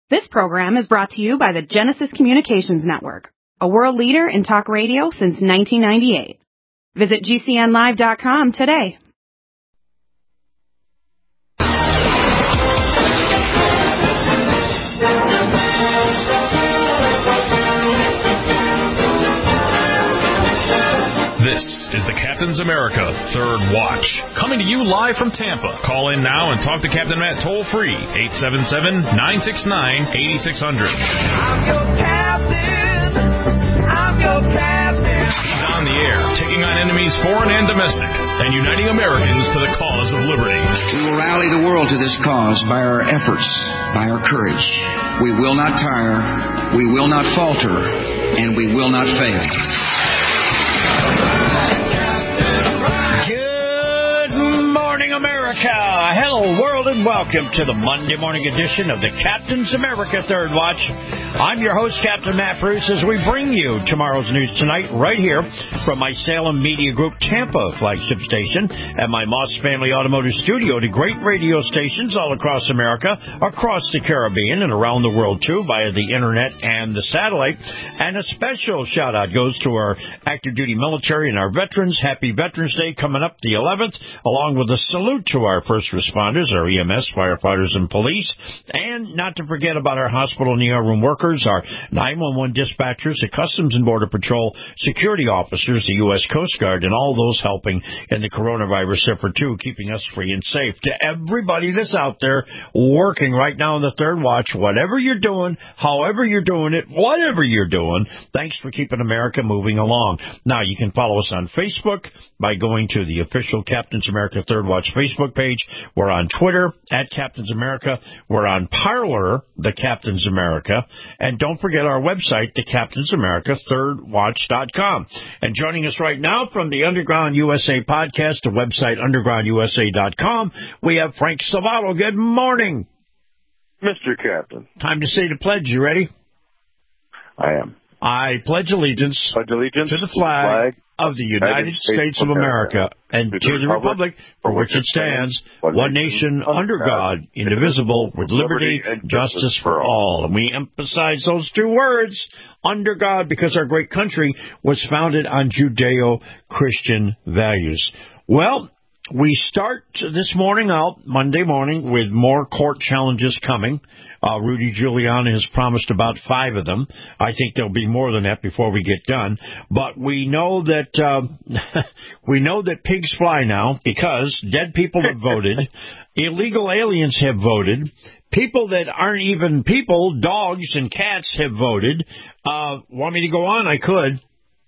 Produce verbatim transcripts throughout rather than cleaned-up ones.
This program is brought to you by the Genesis Communications Network, a world leader in talk radio since nineteen ninety-eight. Visit G C N live dot com today. This is the Captain's America Third Watch, coming to you live from Tampa. Call in now and talk to Captain Matt toll-free, eight seven seven, nine six nine, eight six zero zero. I'm your captain. I'm your captain. He's on the air, taking on enemies foreign and domestic, and uniting Americans to the cause of liberty. We will rally the world to this cause by our efforts, by our courage. We will not tire, we will not falter, and we will not fail. Good morning, America. Hello, world, and welcome to the Monday morning edition of the Captain's America Third Watch. I'm your host, Captain Matt Bruce, as we bring you tomorrow's news tonight right here from my Salem Media Group Tampa flagship station and my Moss Family Automotive Studio to great radio stations all across America, across the Caribbean, and around the world, too, via the Internet and the satellite. And a special shout-out goes to our active duty military and our veterans. Happy Veterans Day coming up the eleventh, along with a salute to our first responders, our E M S, firefighters, and police. And not to forget about our hospital and E R room workers, our nine one one dispatchers, the Customs and Border Patrol security officers, the U S Coast Guard, and all those helping in the coronavirus effort, too, keeping us free and safe. To everybody that's out there working right now in the Third Watch, whatever you're doing, however you're doing it, whatever you're doing, thanks for keeping America moving along. Now, you can follow us on Facebook by going to the official Captain's America Third Watch Facebook page. We're on Twitter, at Captain's America. We're on Parler, the Captain's America. And don't forget our website, the Captain's America Third Watch dot com. And joining us right now from the Underground U S A podcast, the website underground U S A dot com, we have Frank Salvato. Good morning. Mister Captain. Time to say the pledge. You ready? I am. I pledge allegiance, pledge allegiance to the flag, flag of the United States, States of America, America and to, to the republic for which it stands, one, one nation, under God, indivisible, with liberty and justice for all. And we emphasize those two words, under God, because our great country was founded on Judeo-Christian values. Well, we start this morning out, Monday morning, with more court challenges coming. Uh, Rudy Giuliani has promised about five of them. I think there'll be more than that before we get done. But we know that uh, we know that pigs fly now because dead people have voted, illegal aliens have voted, people that aren't even people, dogs and cats have voted. Uh, want me to go on? I could.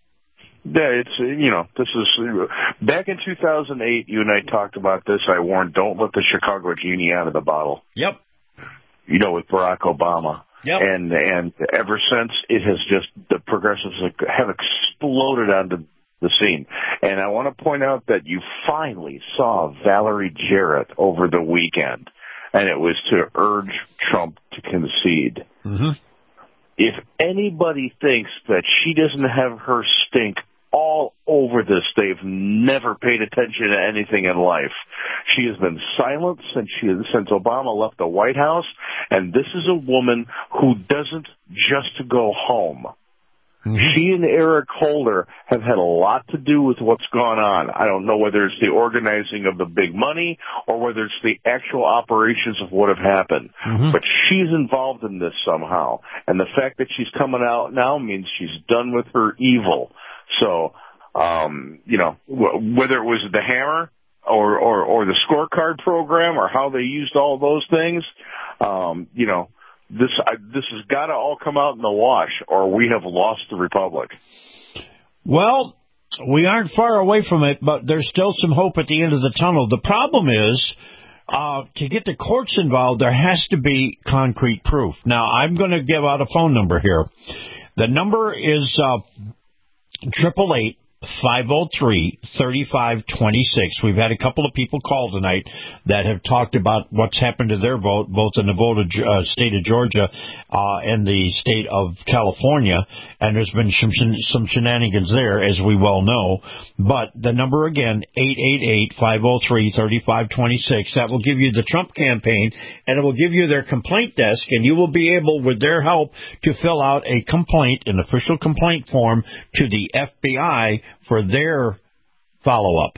Yeah, it's, you know, this is, back in two thousand eight, you and I talked about this. I warned, don't let the Chicago genie out of the bottle. Yep. You know, with Barack Obama. Yep. And, and ever since, it has just, the progressives have exploded onto the scene. And I want to point out that you finally saw Valerie Jarrett over the weekend, and it was to urge Trump to concede. Mm-hmm. If anybody thinks that she doesn't have her stink all over this, they've never paid attention to anything in life. She has been silent since she since Obama left the White House, and this is a woman who doesn't just go home. Mm-hmm. She and Eric Holder have had a lot to do with what's gone on. I don't know whether it's the organizing of the big money or whether it's the actual operations of what have happened. Mm-hmm. But she's involved in this somehow. And the fact that she's coming out now means she's done with her evil. So, um, you know, w- whether it was the hammer or, or, or the scorecard program or how they used all those things, um, you know, This I, this has got to all come out in the wash, or we have lost the republic. Well, we aren't far away from it, but there's still some hope at the end of the tunnel. The problem is, uh, to get the courts involved, there has to be concrete proof. Now, I'm going to give out a phone number here. The number is uh, triple eight five oh three, three five two six. We've had a couple of people call tonight that have talked about what's happened to their vote, both in the vote of, uh, state of Georgia uh, and the state of California, and there's been some, some shenanigans there, as we well know. But the number again, eight eight eight, five oh three, three five two six, that will give you the Trump campaign, and it will give you their complaint desk, and you will be able, with their help, to fill out a complaint, an official complaint form to the F B I for their follow-up.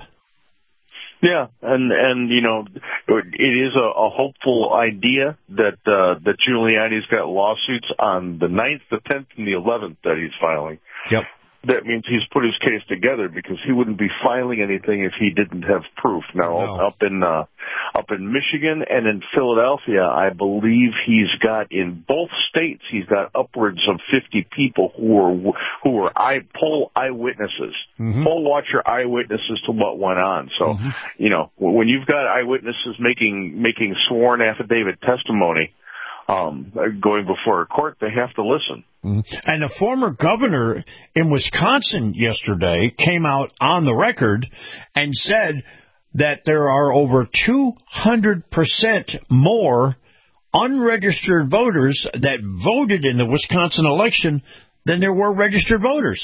Yeah, and, and you know, it is a, a hopeful idea that uh, that Giuliani's got lawsuits on the ninth, the tenth, and the eleventh that he's filing. Yep. That means he's put his case together, because he wouldn't be filing anything if he didn't have proof. Now, no. up in uh, up in Michigan and in Philadelphia, I believe he's got, in both states, he's got upwards of fifty people who are who are eye poll eyewitnesses, mm-hmm. poll watcher eyewitnesses to what went on. So, mm-hmm. you know, when you've got eyewitnesses making making sworn affidavit testimony, Um, going before a court, they have to listen. Mm-hmm. And the former governor in Wisconsin yesterday came out on the record and said that there are over two hundred percent more unregistered voters that voted in the Wisconsin election than there were registered voters.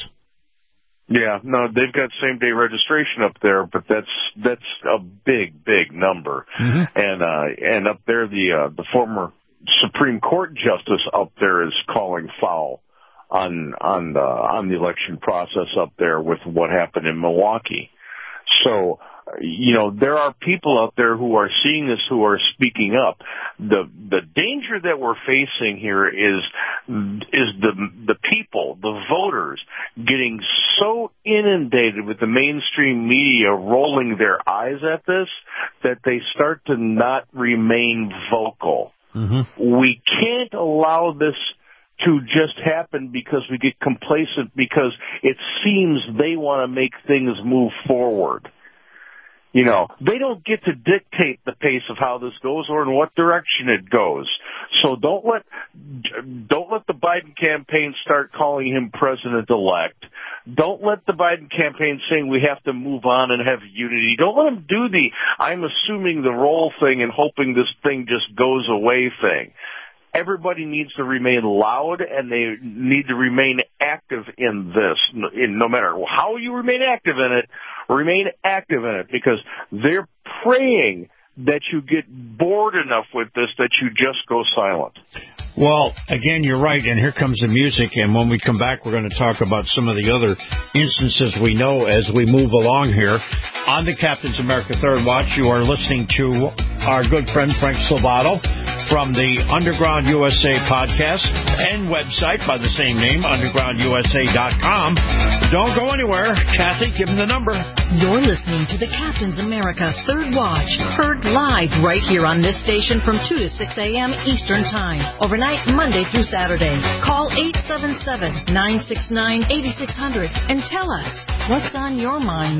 Yeah, no, they've got same-day registration up there, but that's that's a big, big number. Mm-hmm. And uh, and up there, the uh, the former Supreme Court justice up there is calling foul on on the on the election process up there with what happened in Milwaukee. So, you know, there are people out there who are seeing this, who are speaking up. The the danger that we're facing here is is the the people, the voters, getting so inundated with the mainstream media rolling their eyes at this that they start to not remain vocal. Mm-hmm. We can't allow this to just happen because we get complacent, because it seems they want to make things move forward. You know, they don't get to dictate the pace of how this goes or in what direction it goes. So don't let don't let the Biden campaign start calling him president-elect. Don't let the Biden campaign saying we have to move on and have unity. Don't let them do the I'm assuming the role thing and hoping this thing just goes away thing. Everybody needs to remain loud, and they need to remain active in this. In no matter how you remain active in it, remain active in it, because they're praying that you get bored enough with this that you just go silent. Well, again, you're right, and here comes the music, and when we come back, we're going to talk about some of the other instances we know as we move along here. On the Captain's America Third Watch, you are listening to our good friend Frank Salvato from the Underground U S A podcast and website by the same name, underground u s a dot com. Don't go anywhere. Kathy, give them the number. You're listening to the Captain's America Third Watch, heard live right here on this station from two to six a.m. Eastern Time, overnight Monday through Saturday. Call eight seven seven, nine six nine, eight six zero zero and tell us what's on your mind.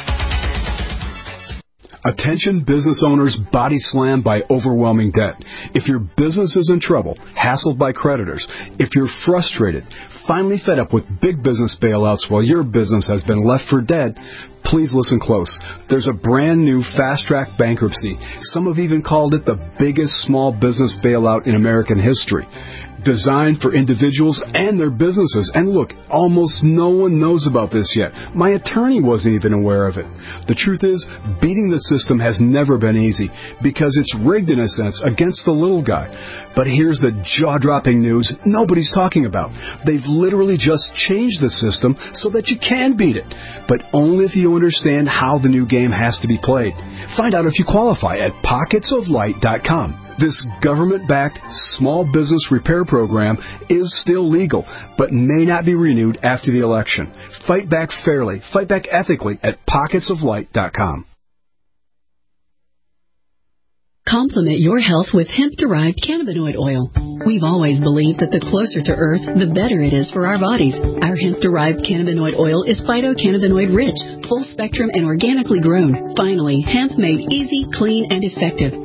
Attention business owners body slammed by overwhelming debt. If your business is in trouble, hassled by creditors, if you're frustrated, finally fed up with big business bailouts while your business has been left for dead, please listen close. There's a brand new fast-track bankruptcy. Some have even called it the biggest small business bailout in American history. Designed for individuals and their businesses. And look, almost no one knows about this yet. My attorney wasn't even aware of it. The truth is, beating the system has never been easy because it's rigged in a sense against the little guy. But here's the jaw-dropping news nobody's talking about. They've literally just changed the system so that you can beat it, but only if you understand how the new game has to be played. Find out if you qualify at pockets of light dot com. This government-backed small business repair program is still legal, but may not be renewed after the election. Fight back fairly, fight back ethically at pockets of light dot com. Complement your health with hemp-derived cannabinoid oil. We've always believed that the closer to Earth, the better it is for our bodies. Our hemp-derived cannabinoid oil is phytocannabinoid-rich, full-spectrum, and organically grown. Finally, hemp made easy, clean, and effective.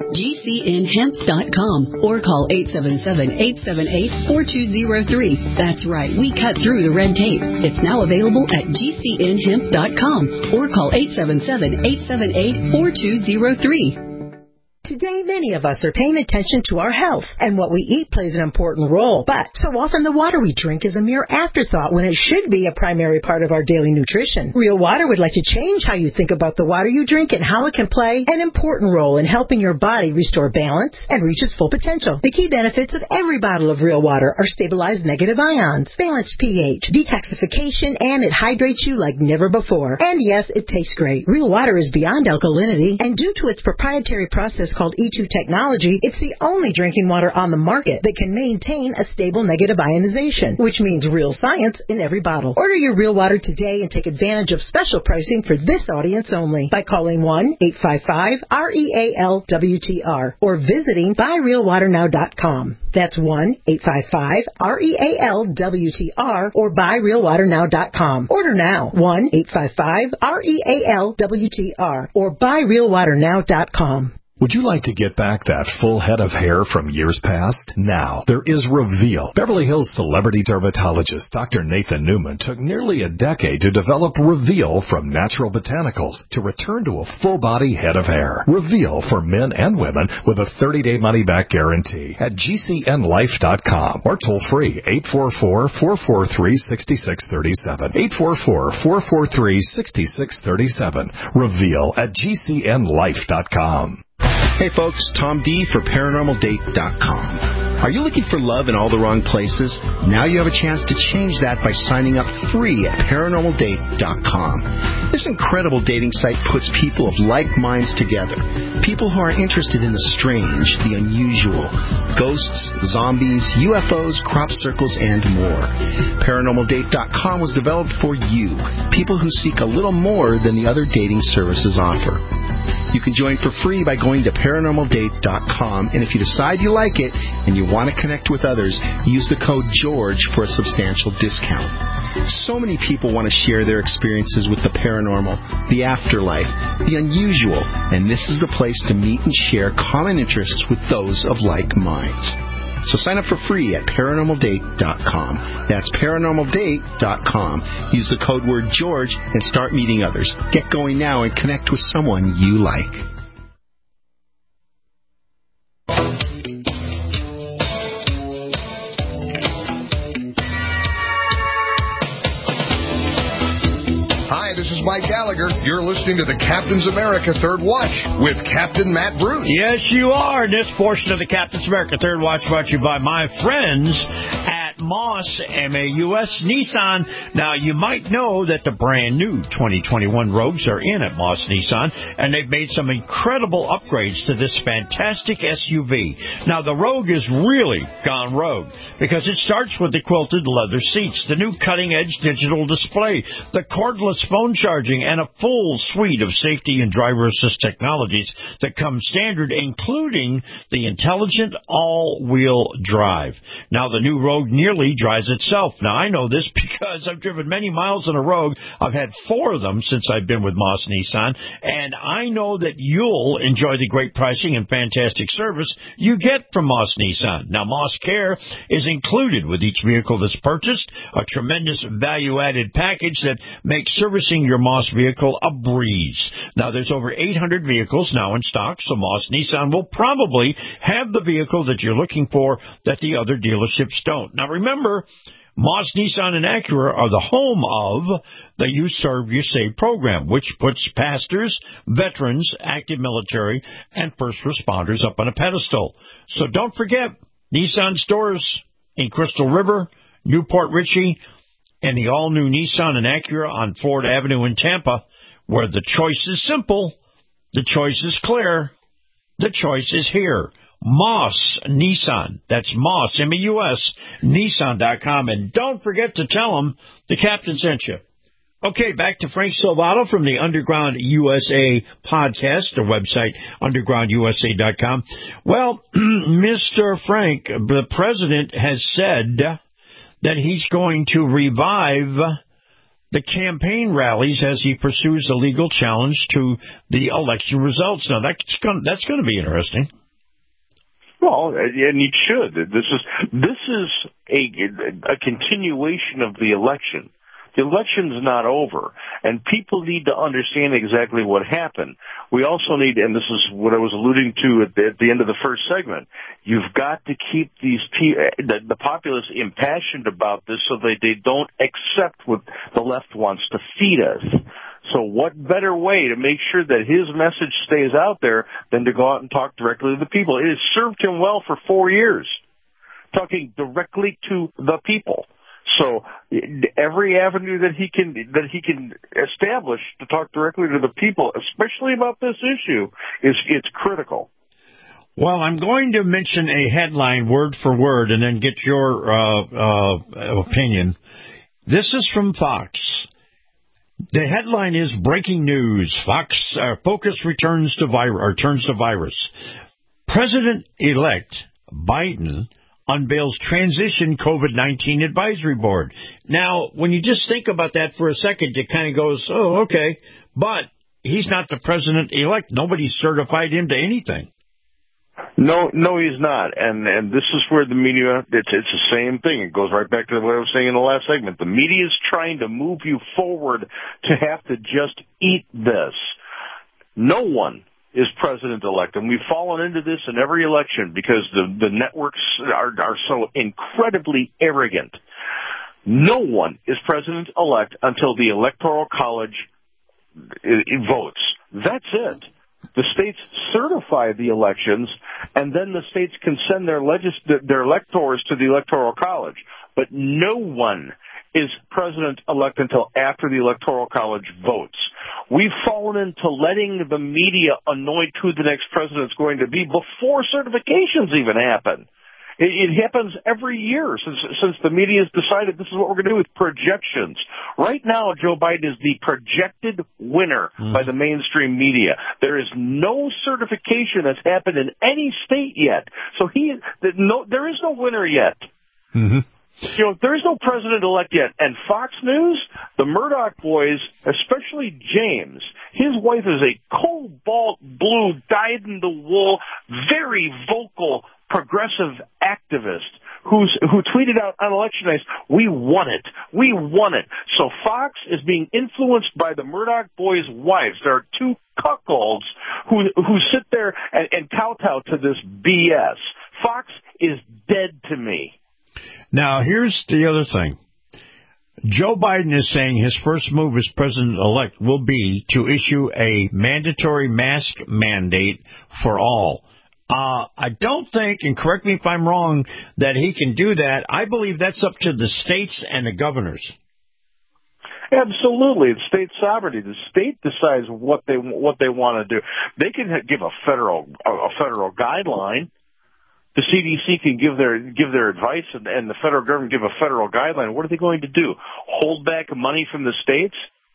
G C N hemp dot com or call eight seven seven, eight seven eight, four two zero three. That's right, we cut through the red tape. It's now available at G C N hemp dot com or call eight seven seven, eight seven eight, four two zero three. Today, many of us are paying attention to our health, and what we eat plays an important role. But so often the water we drink is a mere afterthought when it should be a primary part of our daily nutrition. Real Water would like to change how you think about the water you drink and how it can play an important role in helping your body restore balance and reach its full potential. The key benefits of every bottle of Real Water are stabilized negative ions, balanced pH, detoxification, and it hydrates you like never before. And yes, it tastes great. Real Water is beyond alkalinity, and due to its proprietary process called E two technology, it's the only drinking water on the market that can maintain a stable negative ionization, which means real science in every bottle. Order your Real Water today and take advantage of special pricing for this audience only by calling one eight five five, R E A L W T R or visiting buy real water now dot com. That's one eight five five, R E A L W T R or buy real water now dot com. Order now, one eight five five, R E A L W T R or buy real water now dot com. Would you like to get back that full head of hair from years past? Now, there is Reveal. Beverly Hills celebrity dermatologist Doctor Nathan Newman took nearly a decade to develop Reveal from natural botanicals to return to a full-body head of hair. Reveal for men and women with a thirty-day money-back guarantee at G C N life dot com or toll-free eight four four, four four three, six six three seven. eight four four, four four three, six six three seven. Reveal at G C N life dot com. Hey folks, Tom D for paranormal date dot com. Are you looking for love in all the wrong places? Now you have a chance to change that by signing up free at paranormal date dot com. This incredible dating site puts people of like minds together. People who are interested in the strange, the unusual, ghosts, zombies, U F Os, crop circles, and more. paranormal date dot com was developed for you, people who seek a little more than the other dating services offer. You can join for free by going to paranormal date dot com, and if you decide you like it and you want to connect with others, use the code GEORGE for a substantial discount. So many people want to share their experiences with the paranormal, the afterlife, the unusual, and this is the place to meet and share common interests with those of like minds. So sign up for free at paranormal date dot com. That's paranormal date dot com. Use the code word George and start meeting others. Get going now and connect with someone you like. This is Mike Gallagher. You're listening to the Captain's America Third Watch with Captain Matt Bruce. Yes, you are. This portion of the Captain's America Third Watch brought to you by my friends at Moss, M A U S Nissan. Now, you might know that the brand new twenty twenty-one Rogues are in at Moss Nissan, and they've made some incredible upgrades to this fantastic S U V. Now, the Rogue is really gone rogue because it starts with the quilted leather seats, the new cutting-edge digital display, the cordless phone charging, and a full suite of safety and driver assist technologies that come standard, including the intelligent all-wheel drive. Now, the new Rogue nearly drives itself. Now, I know this because I've driven many miles in a Rogue. I've had four of them since I've been with Moss Nissan, and I know that you'll enjoy the great pricing and fantastic service you get from Moss Nissan. Now, Moss Care is included with each vehicle that's purchased, a tremendous value-added package that makes servicing your Moss vehicle a breeze. Now, there's over eight hundred vehicles now in stock, so Moss Nissan will probably have the vehicle that you're looking for that the other dealerships don't. Now, remember, Moss Nissan and Acura are the home of the You Serve, You Save program, which puts pastors, veterans, active military, and first responders up on a pedestal. So don't forget, Nissan stores in Crystal River, Newport Richey, and the all-new Nissan and Acura on Florida Avenue in Tampa, where the choice is simple, the choice is clear, the choice is here. Moss Nissan. That's Moss, M A U S, Nissan dot com. And don't forget to tell them the captain sent you. Okay, back to Frank Salvato from the Underground U S A podcast, the website underground U S A dot com. Well, Mister Frank, the president has said that he's going to revive the campaign rallies as he pursues a legal challenge to the election results. Now, that's going, that's going to be interesting. Well, and it should. This is this is a, a continuation of the election. The election's not over, and people need to understand exactly what happened. We also need, and this is what I was alluding to at the, at the end of the first segment, you've got to keep these the, the populace impassioned about this so that they don't accept what the left wants to feed us. So what better way to make sure that his message stays out there than to go out and talk directly to the people? It has served him well for four years, talking directly to the people. So every avenue that he can that he can establish to talk directly to the people, especially about this issue, is it's critical. Well, I'm going to mention a headline word for word and then get your uh, uh, opinion. This is from Fox. The headline is breaking news. Fox uh, focus returns to virus or turns to virus. President-elect Biden unveils transition COVID nineteen advisory board. Now, when you just think about that for a second, it kind of goes, oh, okay. But he's not the president-elect. Nobody certified him to anything. No, no, he's not. And and this is where the media, it's, it's the same thing. It goes right back to what I was saying in the last segment. The media is trying to move you forward to have to just eat this. No one is president-elect, and we've fallen into this in every election because the, the networks are, are so incredibly arrogant. No one is president-elect until the Electoral College votes. That's it. The states certify the elections, and then the states can send their legis- their electors to the Electoral College. But no one is president-elect until after the Electoral College votes. We've fallen into letting the media anoint who the next president's going to be before certifications even happen. It, it happens every year since since the media has decided this is what we're going to do with projections. Right now, Joe Biden is the projected winner mm-hmm. by the mainstream media. There is no certification that's happened in any state yet. So he, no, there is no winner yet. Mm-hmm. You know, there is no president-elect yet. And Fox News, the Murdoch boys, especially James, his wife is a cobalt blue, dyed-in-the-wool, very vocal, progressive activist who's who tweeted out on election night, we won it. We won it. So Fox is being influenced by the Murdoch boys' wives. There are two cuckolds who who sit there and, and kowtow to this B S. Fox is dead to me. Now, here's the other thing. Joe Biden is saying his first move as president-elect will be to issue a mandatory mask mandate for all. Uh, I don't think, and correct me if I'm wrong, that he can do that. I believe that's up to the states and the governors. Absolutely, it's state sovereignty. The state decides what they what they want to do. They can give a federal a federal guideline. The C D C can give their give their advice, and, and the federal government give a federal guideline. What are they going to do? Hold back money from the states?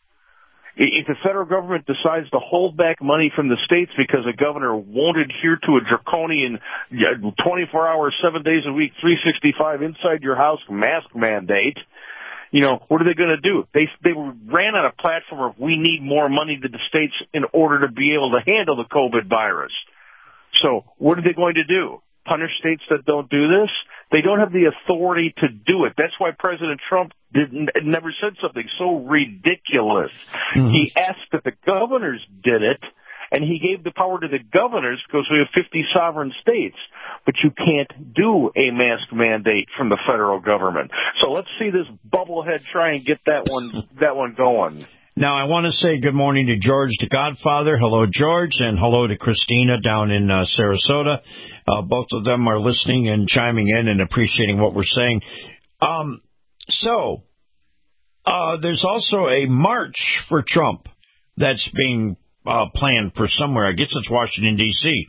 If the federal government decides to hold back money from the states because a governor won't adhere to a draconian twenty-four hours, seven days a week, three sixty-five inside your house mask mandate, you know, what are they going to do? They they ran on a platform of we need more money to the states in order to be able to handle the COVID virus. So what are they going to do? Punish states that don't do this? They don't have the authority to do it. That's why President Trump didn't, never said something so ridiculous. Mm-hmm. He asked that the governors did it, and he gave the power to the governors because we have fifty sovereign states. But you can't do a mask mandate from the federal government. So let's see this bubblehead try and get that one, that one going. Now, I want to say good morning to George the Godfather. Hello, George, and hello to Christina down in uh, Sarasota. Uh, both of them are listening and chiming in and appreciating what we're saying. Um, so, uh, there's also a march for Trump that's being uh, planned for somewhere. I guess it's Washington, D C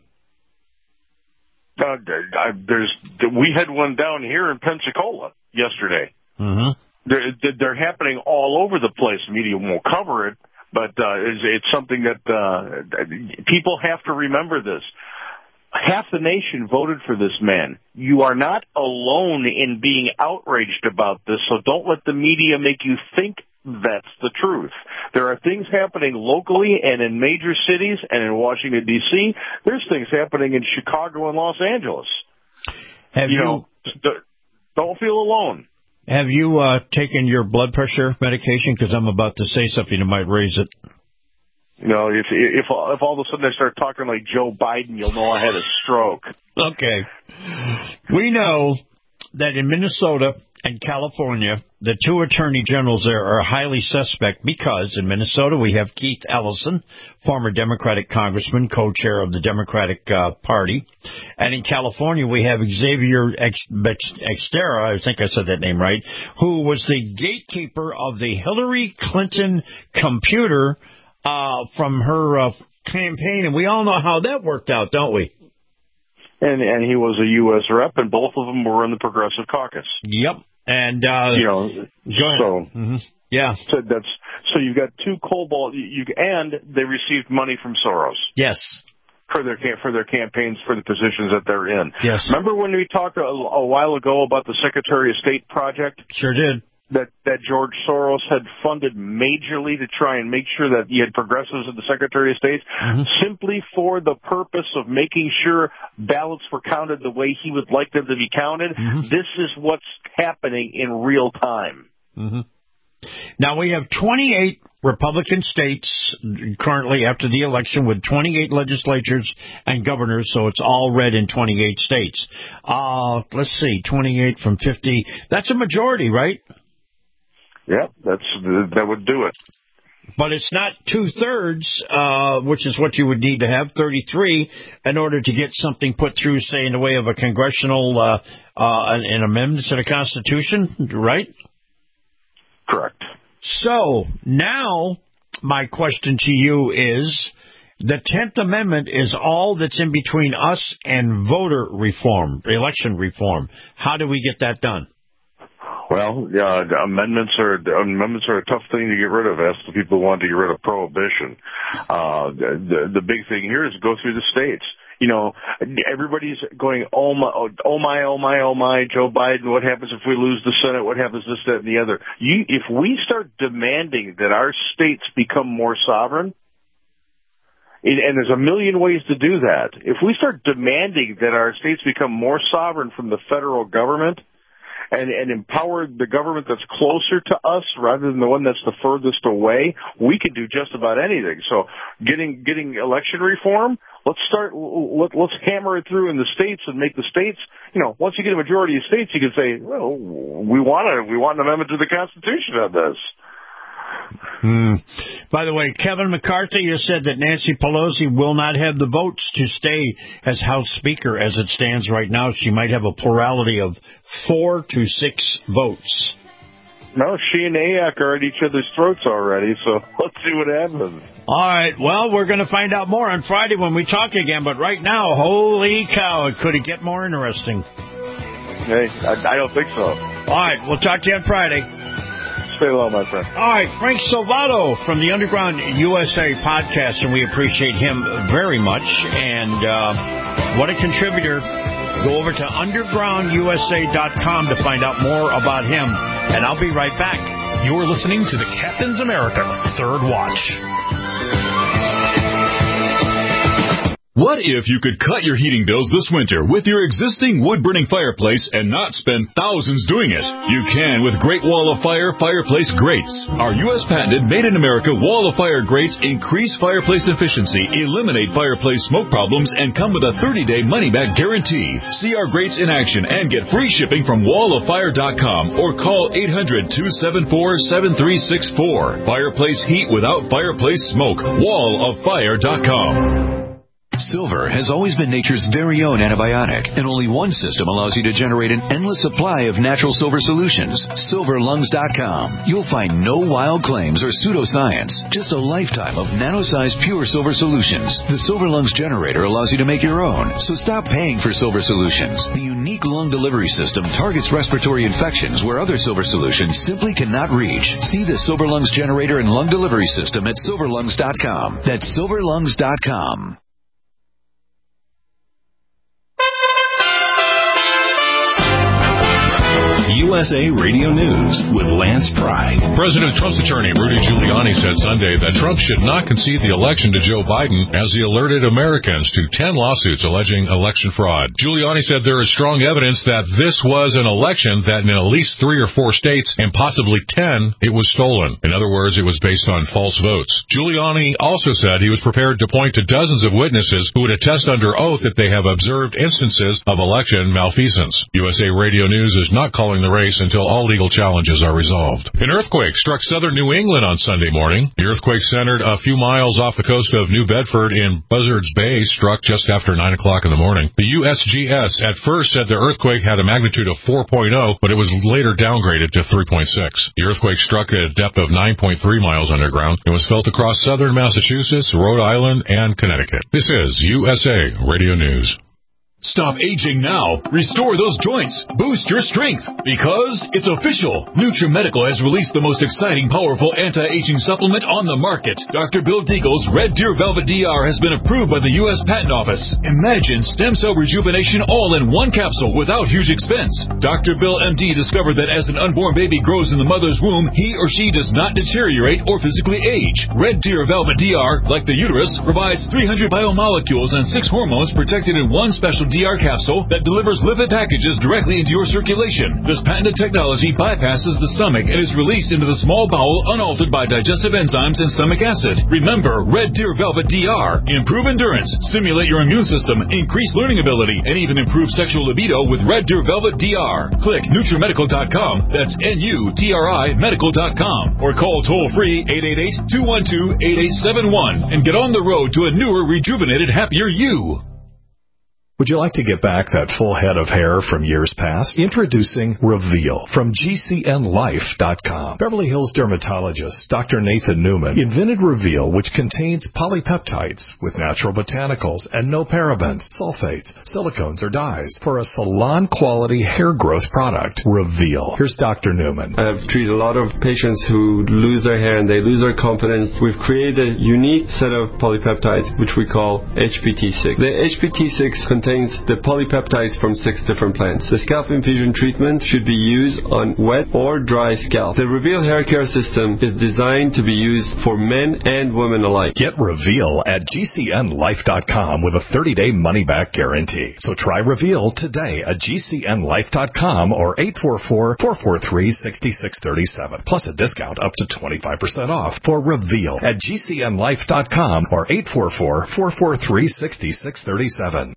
Uh, there's we had one down here in Pensacola yesterday. Mm-hmm. They're, they're happening all over the place. The media won't cover it, but uh, it's, it's something that uh, people have to remember this. Half the nation voted for this man. You are not alone in being outraged about this, so don't let the media make you think That's the truth. There are things happening locally and in major cities and in Washington, D C There's things happening in Chicago and Los Angeles. Have you, you know, don't feel alone. Have you uh, taken your blood pressure medication? Because I'm about to say something that might raise it. You know, if if if all of a sudden I start talking like Joe Biden, you'll know I had a stroke. Okay. We know that in Minnesota and California, the two attorney generals there are highly suspect because in Minnesota we have Keith Ellison, former Democratic congressman, co-chair of the Democratic uh, Party. And in California we have Xavier Extera, I think I said that name right, who was the gatekeeper of the Hillary Clinton computer uh, from her uh, campaign. And we all know how that worked out, don't we? And and he was a U S rep, and both of them were in the Progressive Caucus. Yep. And, uh, you know, so, mm-hmm. yeah. So that's, so you've got two cobalt, you, and they received money from Soros. Yes. For their, for their campaigns, for the positions that they're in. Yes. Remember when we talked a, a while ago about the Secretary of State project? Sure did. That, that George Soros had funded majorly to try and make sure that he had progressives in the Secretary of State, mm-hmm. simply for the purpose of making sure ballots were counted the way he would like them to be counted. Mm-hmm. This is what's happening in real time. Mm-hmm. Now, we have twenty-eight Republican states currently after the election with twenty-eight legislatures and governors, so it's all red in twenty-eight states. Uh, let's see, twenty-eight from fifty. That's a majority, right? Yeah, that's that would do it. But it's not two-thirds, uh, which is what you would need to have, thirty-three, in order to get something put through, say, in the way of a congressional uh, uh, an amendment to the Constitution, right? Correct. So now my question to you is, the tenth Amendment is all that's in between us and voter reform, election reform. How do we get that done? Well, yeah, amendments are amendments are a tough thing to get rid of. Ask the people who want to get rid of prohibition. Uh, the, the big thing here is go through the states. You know, everybody's going, oh my, oh my, oh my, oh my, Joe Biden, what happens if we lose the Senate? What happens this, that, and the other? You, if we start demanding that our states become more sovereign, and there's a million ways to do that. If we start demanding that our states become more sovereign from the federal government, And, and empower the government that's closer to us rather than the one that's the furthest away, we can do just about anything. So getting getting election reform, let's start, let, let's hammer it through in the states and make the states, you know, once you get a majority of states, you can say, well, we want a, we want an amendment to the Constitution on this. Hmm. By the way, Kevin McCarthy has said that Nancy Pelosi will not have the votes to stay as House Speaker as it stands right now. She might have a plurality of four to six votes. No, she and A I C are at each other's throats already, so let's see what happens. All right, well, we're going to find out more on Friday when we talk again, but right now, holy cow, could it get more interesting? Hey, I, I don't think so. All right, we'll talk to you on Friday. Stay low, my friend. All right, Frank Salvato from the Underground U S A podcast, and we appreciate him very much. And uh, what a contributor. Go over to underground U S A dot com to find out more about him. And I'll be right back. You're listening to the Captain's America Third Watch. What if you could cut your heating bills this winter with your existing wood-burning fireplace and not spend thousands doing it? You can with Great Wall of Fire Fireplace Grates. Our U S patented made-in-America Wall of Fire grates increase fireplace efficiency, eliminate fireplace smoke problems, and come with a thirty-day money-back guarantee. See our grates in action and get free shipping from wall of fire dot com or call eight hundred, two seven four, seven three six four. Fireplace heat without fireplace smoke. wall of fire dot com. Silver has always been nature's very own antibiotic, and only one system allows you to generate an endless supply of natural silver solutions. silver lungs dot com. You'll find no wild claims or pseudoscience, just a lifetime of nano-sized pure silver solutions. The Silver Lungs generator allows you to make your own, so stop paying for silver solutions. The unique lung delivery system targets respiratory infections where other silver solutions simply cannot reach. See the Silver Lungs generator and lung delivery system at silver lungs dot com. That's silver lungs dot com. U U S A Radio News with Lance Pry. President Trump's attorney, Rudy Giuliani, said Sunday that Trump should not concede the election to Joe Biden as he alerted Americans to ten lawsuits alleging election fraud. Giuliani said there is strong evidence that this was an election that in at least three or four states, and possibly ten, it was stolen. In other words, it was based on false votes. Giuliani also said he was prepared to point to dozens of witnesses who would attest under oath that they have observed instances of election malfeasance. U S A Radio News is not calling the race until all legal challenges are resolved. An earthquake struck southern New England on Sunday morning. The earthquake centered a few miles off the coast of New Bedford in Buzzards Bay, struck just after nine o'clock in the morning. The U S G S at first said the earthquake had a magnitude of four point oh, but it was later downgraded to three point six. The earthquake struck at a depth of nine point three miles underground and was felt across southern Massachusetts, Rhode Island, and Connecticut. This is U S A Radio News. Stop aging now. Restore those joints. Boost your strength. Because it's official. NutriMedical has released the most exciting, powerful anti-aging supplement on the market. Doctor Bill Deagle's Red Deer Velvet D R has been approved by the U S Patent Office. Imagine stem cell rejuvenation all in one capsule without huge expense. Doctor Bill M D discovered that as an unborn baby grows in the mother's womb, he or she does not deteriorate or physically age. Red Deer Velvet D R, like the uterus, provides three hundred biomolecules and six hormones protected in one special D R capsule that delivers lipid packages directly into your circulation. This patented technology bypasses the stomach and is released into the small bowel unaltered by digestive enzymes and stomach acid. Remember, Red Deer Velvet D R. Improve endurance, stimulate your immune system, increase learning ability, and even improve sexual libido with Red Deer Velvet D R. Click NutriMedical dot com. That's N U T R I medical dot com. Or call toll-free eight eight eight, two one two, eight eight seven one and get on the road to a newer, rejuvenated, happier you. Would you like to get back that full head of hair from years past? Introducing Reveal from G C N Life dot com. Beverly Hills dermatologist Doctor Nathan Newman invented Reveal, which contains polypeptides with natural botanicals and no parabens, sulfates, silicones, or dyes for a salon-quality hair growth product. Reveal. Here's Doctor Newman. I've treated a lot of patients who lose their hair and they lose their confidence. We've created a unique set of polypeptides, which we call H P T six. The H P T six contains the polypeptides from six different plants. The scalp infusion treatment should be used on wet or dry scalp. The Reveal hair care system is designed to be used for men and women alike. Get Reveal at G C N Life dot com with a thirty-day money-back guarantee. So try Reveal today at G C N Life dot com or eight four four, four four three, six six three seven. Plus a discount up to twenty-five percent off for Reveal at G C N Life dot com or eight four four, four four three, six six three seven.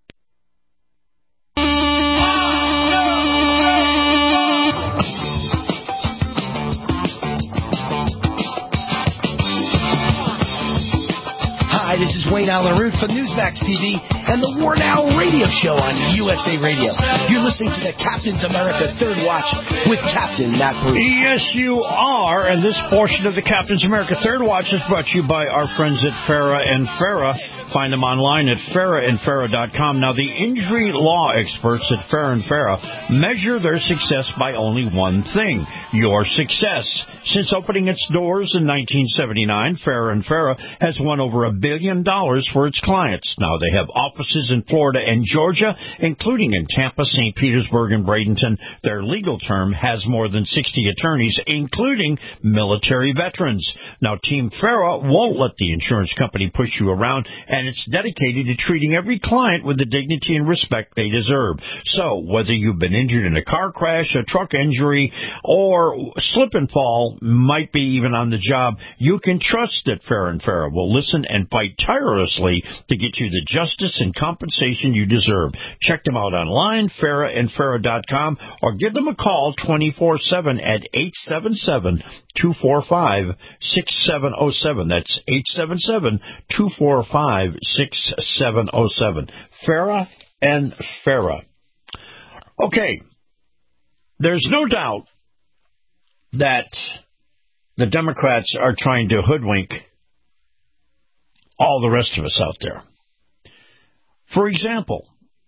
Hi, this is Wayne Allen Root from Newsmax T V and the War Now radio show on U S A Radio. You're listening to the Captain's America Third Watch with Captain Matt Bruce. Yes, you are. And this portion of the Captain's America Third Watch is brought to you by our friends at Farah and Farah. Find them online at farah and farah dot com. Now, the injury law experts at Farah and Farah measure their success by only one thing, your success. Since opening its doors in nineteen seventy-nine, Farah and Farah has won over a billion dollars for its clients. Now, they have offices in Florida and Georgia, including in Tampa, Saint Petersburg, and Bradenton. Their legal term has more than sixty attorneys, including military veterans. Now, Team Farah won't let the insurance company push you around, and it's dedicated to treating every client with the dignity and respect they deserve. So, whether you've been injured in a car crash, a truck injury, or slip and fall, might be even on the job, you can trust that Farah and Farah will listen and fight tirelessly to get you the justice and compensation you deserve. Check them out online, farah and farah dot com, or give them a call twenty-four seven at eight seven seven, two four five, six seven zero seven. That's eight seven seven, two four five, six seven zero seven. Farah and Farah. Okay, there's no doubt that the Democrats are trying to hoodwink all the rest of us out there. For example,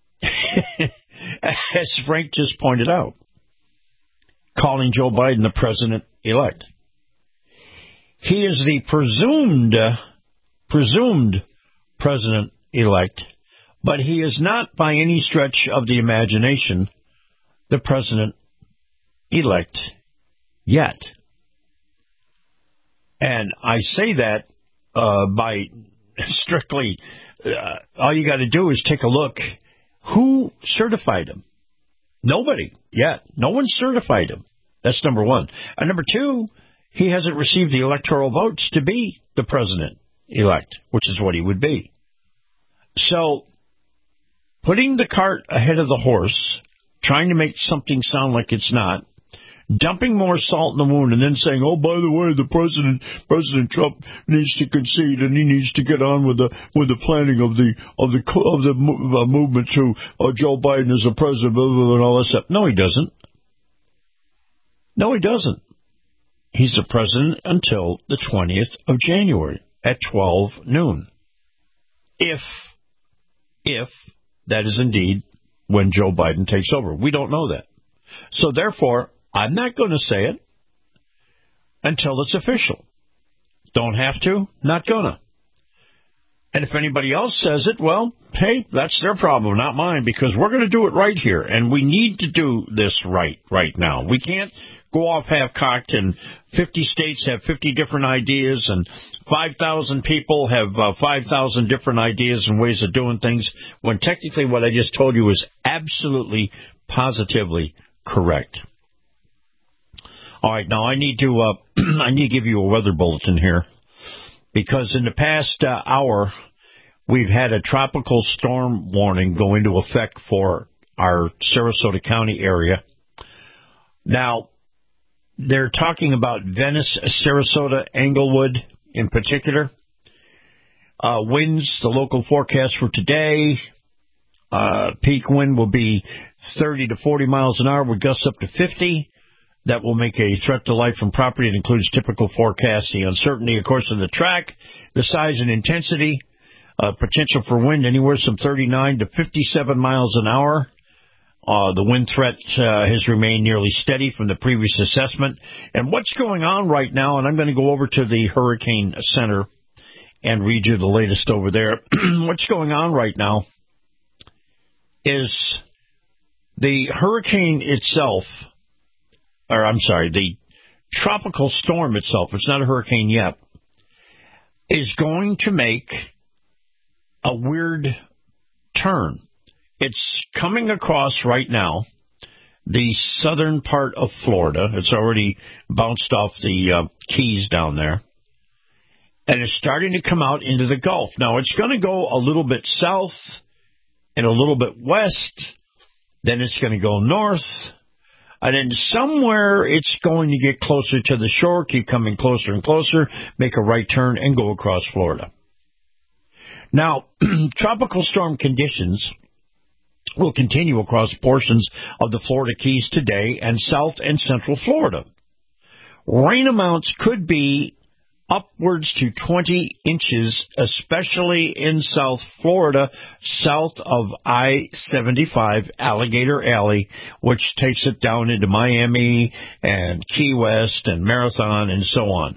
as Frank just pointed out, calling Joe Biden the president-elect. He is the presumed, presumed president-elect, but he is not by any stretch of the imagination the president elect yet. And I say that uh, by strictly, uh, all you got to do is take a look. Who certified him? Nobody yet. No one certified him. That's number one. And number two, he hasn't received the electoral votes to be the president-elect, which is what he would be. So, putting the cart ahead of the horse, trying to make something sound like it's not, dumping more salt in the wound, and then saying, "Oh, by the way, the president, President Trump, needs to concede, and he needs to get on with the with the planning of the of the of the uh, movement to uh, Joe Biden as a president," blah, blah, blah, and all that stuff. No, he doesn't. No, he doesn't. He's the president until the twentieth of January at twelve noon. If, if that is indeed when Joe Biden takes over. We don't know that. So therefore, I'm not going to say it until it's official. Don't have to, not gonna. And if anybody else says it, well, hey, that's their problem, not mine, because we're going to do it right here, and we need to do this right right now. We can't go off half-cocked, and fifty states have fifty different ideas, and five thousand people have uh, five thousand different ideas and ways of doing things, when technically what I just told you is absolutely, positively correct. All right, now I need to uh, I need to give you a weather bulletin here, because in the past uh, hour we've had a tropical storm warning go into effect for our Sarasota County area. Now, they're talking about Venice, Sarasota, Englewood in particular. Uh, winds, the local forecast for today, uh, peak wind will be thirty to forty miles an hour with gusts up to fifty. That will make a threat to life and property. It includes typical forecasts, the uncertainty, of course, of the track, the size and intensity, uh, potential for wind anywhere from thirty-nine to fifty-seven miles an hour. Uh, the wind threat uh, has remained nearly steady from the previous assessment. And what's going on right now, and I'm going to go over to the Hurricane Center and read you the latest over there. What's going on right now is the hurricane itself, or I'm sorry, the tropical storm itself, it's not a hurricane yet, is going to make a weird turn. It's coming across right now the southern part of Florida. It's already bounced off the uh, Keys down there. And it's starting to come out into the Gulf. Now, it's going to go a little bit south and a little bit west. Then it's going to go north. And then somewhere it's going to get closer to the shore, keep coming closer and closer, make a right turn, and go across Florida. Now, tropical storm conditions will continue across portions of the Florida Keys today and south and central Florida. Rain amounts could be upwards to twenty inches, especially in South Florida, south of I seventy-five, Alligator Alley, which takes it down into Miami and Key West and Marathon and so on.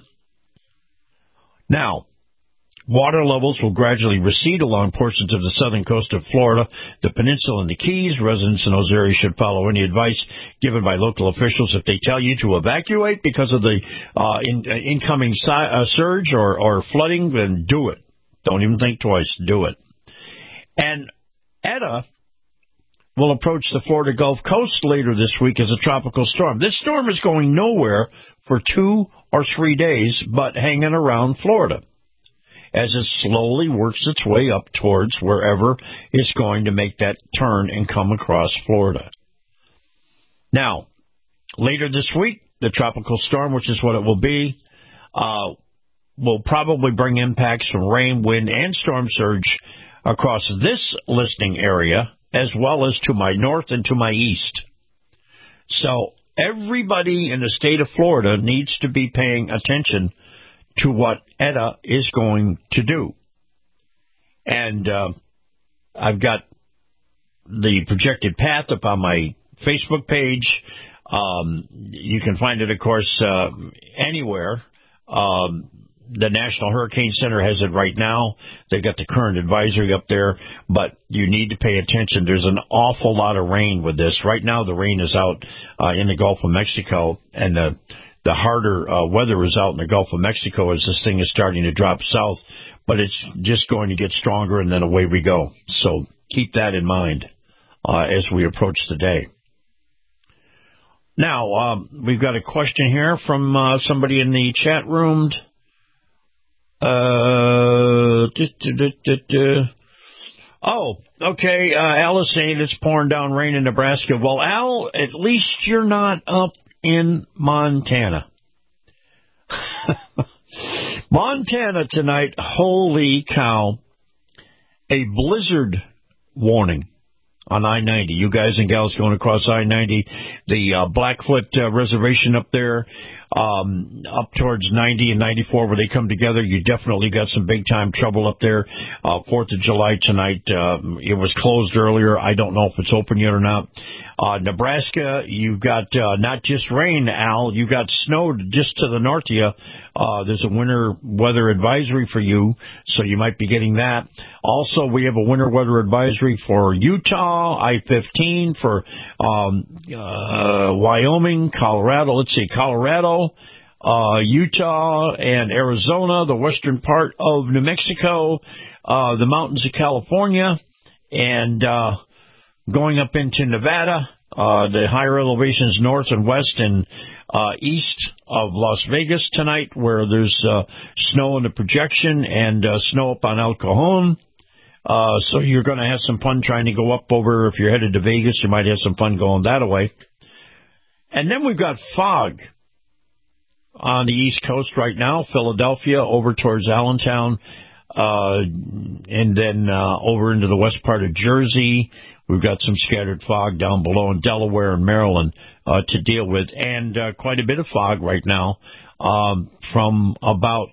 Now, water levels will gradually recede along portions of the southern coast of Florida, the peninsula and the Keys. Residents in those areas should follow any advice given by local officials. If they tell you to evacuate because of the uh, in, uh, incoming si- uh, surge or, or flooding, then do it. Don't even think twice. Do it. And Eta will approach the Florida Gulf Coast later this week as a tropical storm. This storm is going nowhere for two or three days, but hanging around Florida as it slowly works its way up towards wherever it's going to make that turn and come across Florida. Now, later this week, the tropical storm, which is what it will be, uh, will probably bring impacts from rain, wind, and storm surge across this listening area, as well as to my north and to my east. So everybody in the state of Florida needs to be paying attention to what Eta is going to do. And uh, I've got the projected path up on my Facebook page. Um, you can find it, of course, uh, anywhere. Um, the National Hurricane Center has it right now. They've got the current advisory up there, but you need to pay attention. There's an awful lot of rain with this. Right now, the rain is out uh, in the Gulf of Mexico, and the the harder uh, weather is out in the Gulf of Mexico as this thing is starting to drop south, but it's just going to get stronger, and then away we go. So keep that in mind uh, as we approach the day. Now, um, we've got a question here from uh, somebody in the chat room. Uh, duh, duh, duh, duh. Oh, okay. Uh, Al is saying it's pouring down rain in Nebraska. Well, Al, at least you're not up in Montana. Montana tonight, holy cow, a blizzard warning on I ninety. You guys and gals going across I ninety, the uh, Blackfoot uh, Reservation up there, um, up towards ninety and ninety-four where they come together, you definitely got some big-time trouble up there. Uh, fourth of July tonight, uh, it was closed earlier. I don't know if it's open yet or not. Uh, Nebraska, you got uh, not just rain, Al, you got snow just to the north of you. Uh, there's a winter weather advisory for you, so you might be getting that. Also, we have a winter weather advisory for Utah, I fifteen, for um, uh, Wyoming, Colorado. Let's see, Colorado, uh, Utah, and Arizona, the western part of New Mexico, uh, the mountains of California, and uh, going up into Nevada, uh, the higher elevations north and west and uh, east of Las Vegas tonight, where there's uh, snow in the projection and uh, snow up on El Cajon. Uh, so you're going to have some fun trying to go up over. If you're headed to Vegas, you might have some fun going that way. And then we've got fog on the East Coast right now, Philadelphia over towards Allentown, uh, and then uh, over into the west part of Jersey. We've got some scattered fog down below in Delaware and Maryland uh, to deal with, and uh, quite a bit of fog right now um, from about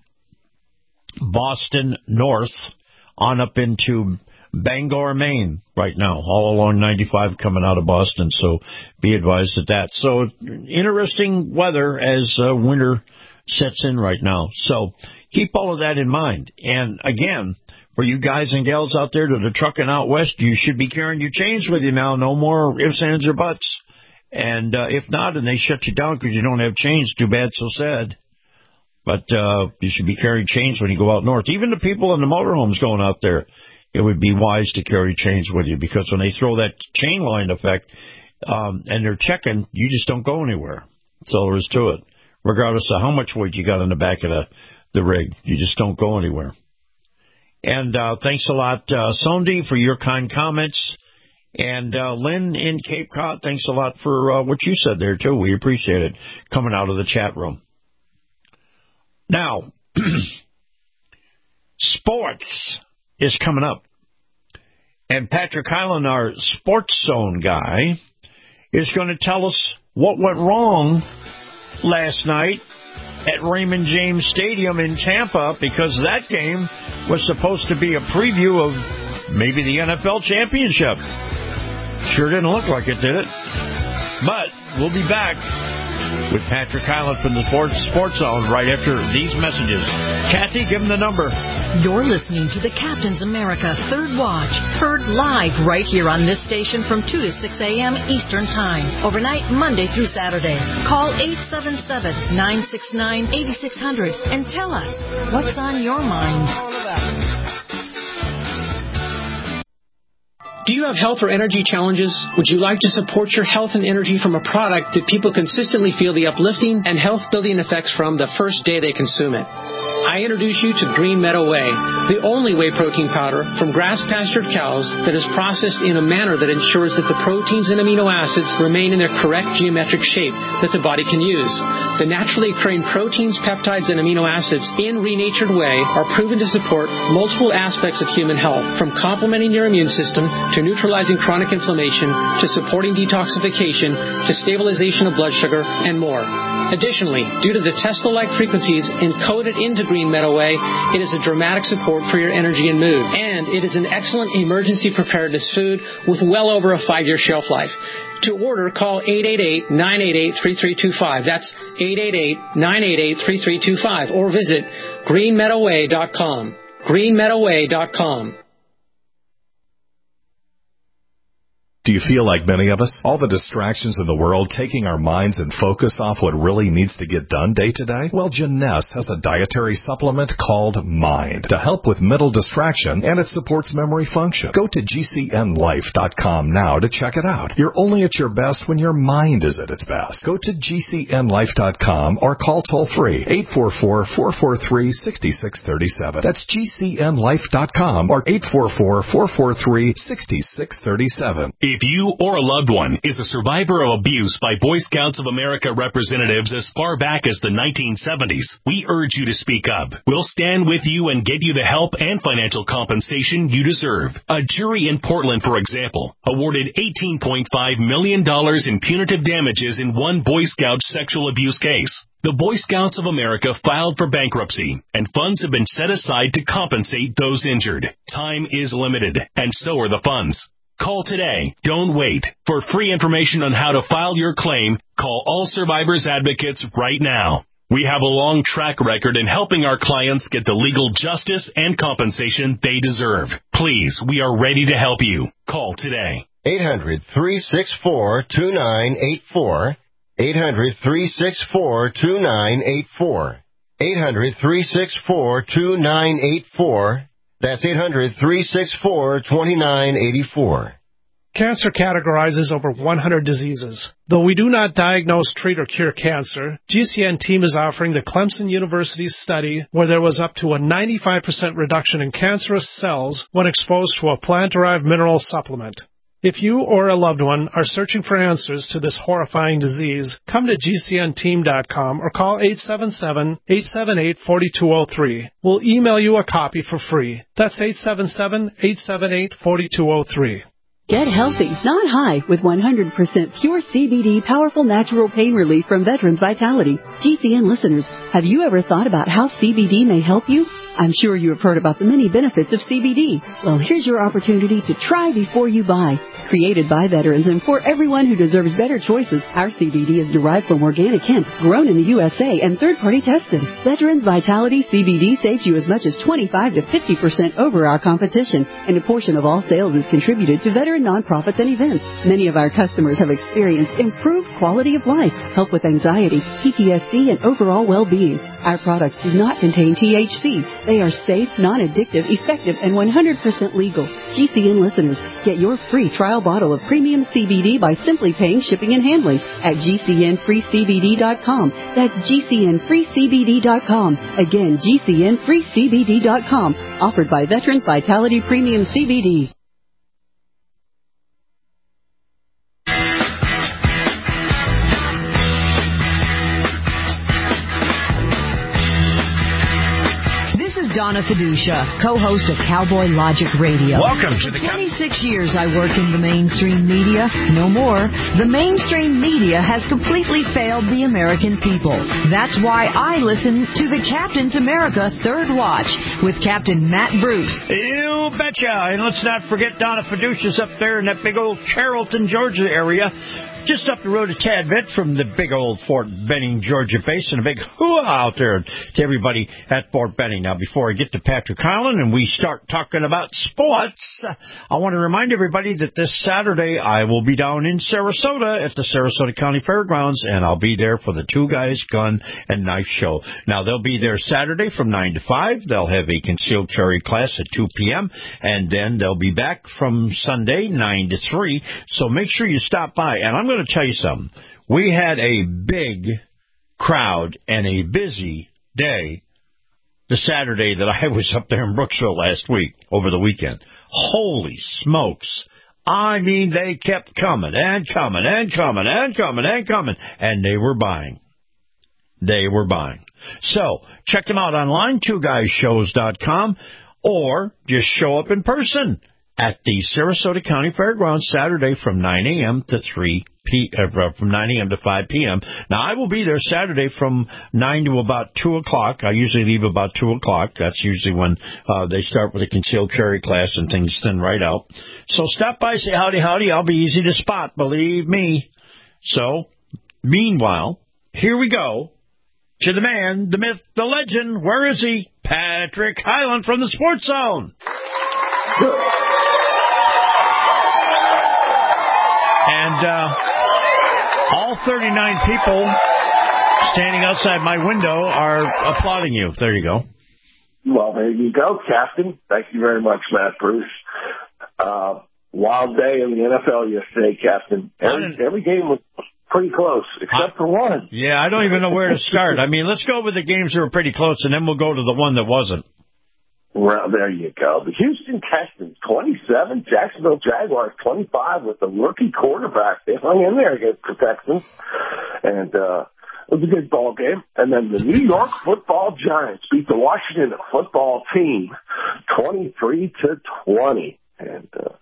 Boston north on up into Bangor, Maine right now, all along ninety-five coming out of Boston, so be advised of that. So interesting weather as uh, winter sets in right now. So keep all of that in mind. And again, for you guys and gals out there that are trucking out west, you should be carrying your chains with you now. No more ifs, ands, or buts. And uh, if not, and they shut you down because you don't have chains, too bad, so sad. But uh, you should be carrying chains when you go out north. Even the people in the motorhomes going out there, it would be wise to carry chains with you, because when they throw that chain line effect um, and they're checking, you just don't go anywhere. That's all there is to it. Regardless of how much weight you got in the back of the, the rig, you just don't go anywhere. And uh, thanks a lot, uh, Sondi, for your kind comments. And uh, Lynn in Cape Cod, thanks a lot for uh, what you said there, too. We appreciate it coming out of the chat room. Now, sports is coming up. And Patrick Hyland, our Sports Zone guy, is going to tell us what went wrong last night at Raymond James Stadium in Tampa, because that game was supposed to be a preview of maybe the N F L championship. Sure didn't look like it, did it? But we'll be back with Patrick Hyland from the Sports, Sports Zone right after these messages. Kathy, give him the number. You're listening to the Captain's America Third Watch, heard live right here on this station from two to six a.m. Eastern Time, overnight Monday through Saturday. Call eight seven seven, nine six nine, eight six zero zero and tell us what's on your mind. Do you have health or energy challenges? Would you like to support your health and energy from a product that people consistently feel the uplifting and health-building effects from the first day they consume it? I introduce you to Green Meadow Whey, the only whey protein powder from grass-pastured cows that is processed in a manner that ensures that the proteins and amino acids remain in their correct geometric shape that the body can use. The naturally occurring proteins, peptides, and amino acids in renatured whey are proven to support multiple aspects of human health, from complementing your immune system to neutralizing chronic inflammation, to supporting detoxification, to stabilization of blood sugar, and more. Additionally, due to the Tesla-like frequencies encoded into Green Meadow Whey, it is a dramatic support for your energy and mood. And it is an excellent emergency preparedness food with well over a five-year shelf life. To order, call eight eight eight, nine eight eight, three three two five. That's eight eight eight, nine eight eight, three three two five. Or visit green meadow way dot com. green meadow way dot com. Do you feel like many of us? All the distractions in the world taking our minds and focus off what really needs to get done day to day? Well, Jeunesse has a dietary supplement called Mind to help with mental distraction, and it supports memory function. Go to G C N life dot com now to check it out. You're only at your best when your mind is at its best. Go to G C N life dot com or call toll-free eight four four, four four three, six six three seven. That's G C N life dot com or eight four four, four four three, six six three seven. If you or a loved one is a survivor of abuse by Boy Scouts of America representatives as far back as the nineteen seventies, we urge you to speak up. We'll stand with you and get you the help and financial compensation you deserve. A jury in Portland, for example, awarded eighteen point five million dollars in punitive damages in one Boy Scout sexual abuse case. The Boy Scouts of America filed for bankruptcy, and funds have been set aside to compensate those injured. Time is limited, and so are the funds. Call today. Don't wait. For free information on how to file your claim, call All Survivors Advocates right now. We have a long track record in helping our clients get the legal justice and compensation they deserve. Please, we are ready to help you. Call today. eight hundred, three six four, two nine eight four. eight hundred, three six four, two nine eight four. eight hundred, three six four, two nine eight four. That's eight hundred, three six four, two nine eight four. Cancer categorizes over one hundred diseases. Though we do not diagnose, treat, or cure cancer, G C N team is offering the Clemson University study where there was up to a ninety-five percent reduction in cancerous cells when exposed to a plant-derived mineral supplement. If you or a loved one are searching for answers to this horrifying disease, come to G C N team dot com or call eight seven seven, eight seven eight, four two zero three. We'll email you a copy for free. That's eight seven seven, eight seven eight, four two zero three. Get healthy, not high, with one hundred percent pure C B D powerful natural pain relief from Veterans Vitality. G C N listeners, have you ever thought about how C B D may help you? I'm sure you have heard about the many benefits of C B D. Well, here's your opportunity to try before you buy. Created by veterans and for everyone who deserves better choices, our C B D is derived from organic hemp, grown in the U S A and third-party tested. Veterans Vitality C B D saves you as much as twenty-five to fifty percent over our competition, and a portion of all sales is contributed to veteran nonprofits and events. Many of our customers have experienced improved quality of life, help with anxiety, P T S D, and overall well-being. Our products do not contain T H C. They are safe, non-addictive, effective, and one hundred percent legal. G C N listeners, get your free trial bottle of premium C B D by simply paying shipping and handling at G C N free C B D dot com. That's G C N free C B D dot com. Again, G C N free C B D dot com. Offered by Veterans Vitality Premium C B D. Donna Fiducia, co-host of Cowboy Logic Radio. Welcome to the For twenty-six years I worked in the mainstream media. No more. The mainstream media has completely failed the American people. That's why I listen to the Captain's America Third Watch with Captain Matt Bruce. You betcha. And let's not forget Donna Fiducia's up there in that big old Carrollton, Georgia area. Just up the road a tad bit from the big old Fort Benning, Georgia base, and a big hoo-ah out there to everybody at Fort Benning. Now, before I get to Patrick Holland and we start talking about sports, I want to remind everybody that this Saturday I will be down in Sarasota at the Sarasota County Fairgrounds, and I'll be there for the Two Guys Gun and Knife Show. Now, they'll be there Saturday from nine to five. They'll have a concealed carry class at two p.m., and then they'll be back from Sunday, nine to three. So make sure you stop by, and I'm going to tell you something. We had a big crowd and a busy day the Saturday that I was up there in Brooksville last week, over the weekend. Holy smokes. I mean, they kept coming and coming and coming and coming and coming, and they were buying. They were buying. So, check them out online, two guys shows dot com, or just show up in person at the Sarasota County Fairgrounds Saturday from nine a.m. to three p uh, from nine a.m. to five p.m. Now, I will be there Saturday from nine to about two o'clock. I usually leave about two o'clock. That's usually when uh, they start with a concealed carry class and things thin right out. So stop by, say howdy, howdy. I'll be easy to spot, believe me. So, meanwhile, here we go to the man, the myth, the legend. Where is he? Patrick Hyland from the Sports Zone. And uh, all thirty-nine people standing outside my window are applauding you. There you go. Well, there you go, Captain. Thank you very much, Matt Bruce. Uh, wild day in the N F L yesterday, Captain. Every, every game was pretty close, except for one. Yeah, I don't even know where to start. I mean, let's go with the games that were pretty close, and then we'll go to the one that wasn't. Well, there you go. The Houston Texans, twenty-seven. Jacksonville Jaguars, twenty-five, with the rookie quarterback. They hung in there against the Texans. And uh, it was a good ball game. And then the New York Football Giants beat the Washington football team twenty-three to twenty. And uh,